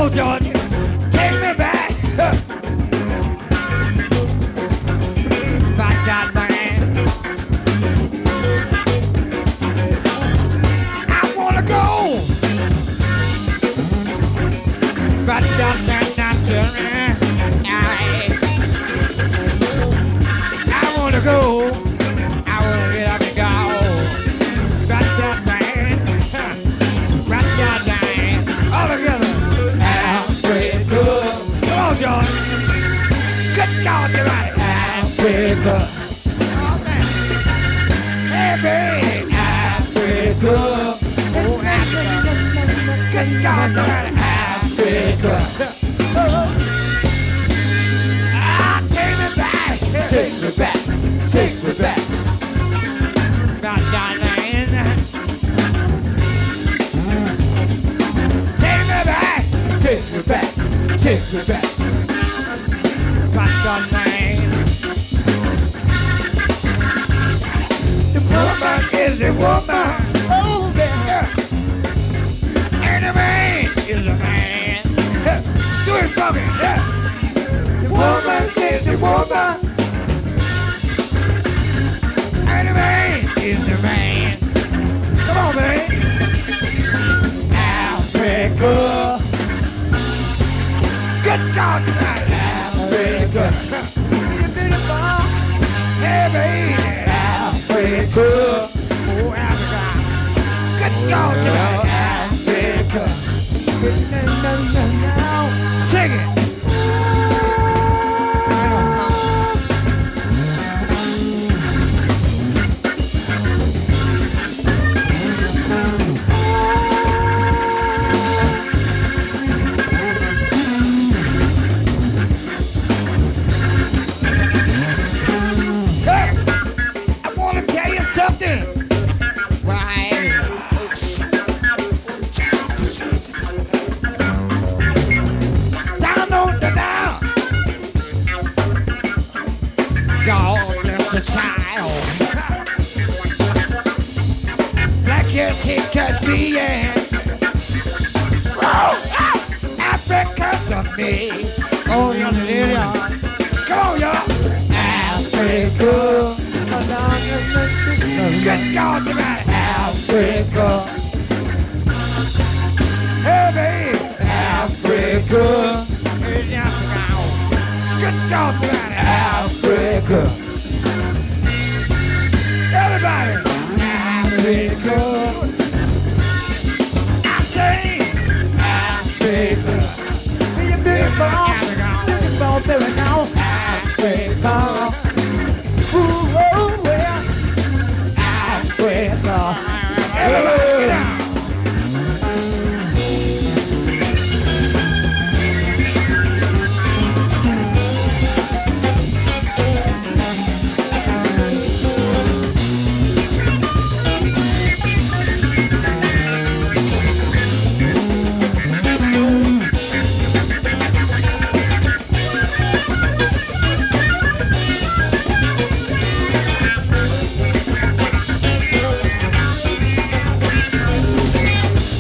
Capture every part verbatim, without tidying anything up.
on, Georgia. Take me back. Back that man. I wanna go. Back that man, not to me. I wanna go. I wanna get up and go. Back that man. Back that man. All together. Africa. Come on, John. Good God, you're right. Africa. Oh, man. Hey, baby. Africa. Oh, Africa. Good God, you're right. Africa. Ah, take me back. Take me back. Take me back. Back that land. Take me back. Take me back. Take me back. Back that land. The woman is a woman. Oh, yeah. And the man is a man. Do it for me. Yeah. The woman is the woman. And the man is the man. Come on, man. Africa. Good God, tonight. Africa. You beautiful. Hey, baby. Africa. Oh, Africa. Good God, tonight. Africa. Sing it. Hey, I want to tell you something. Right. Down on the down. God left the child. Black as he could be, and Africa to me. Oh, young lady, come on, y'all. Africa. Good God, tonight. Africa. Hey, baby. Africa. Hey, Africa. Good God, tonight. Africa. Everybody. Africa. I say Africa. Be a beautiful Africa. Beautiful, beautiful Africa. Ooh, oh, yeah. Africa. Everybody get out.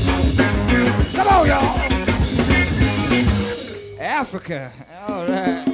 Africa. All right.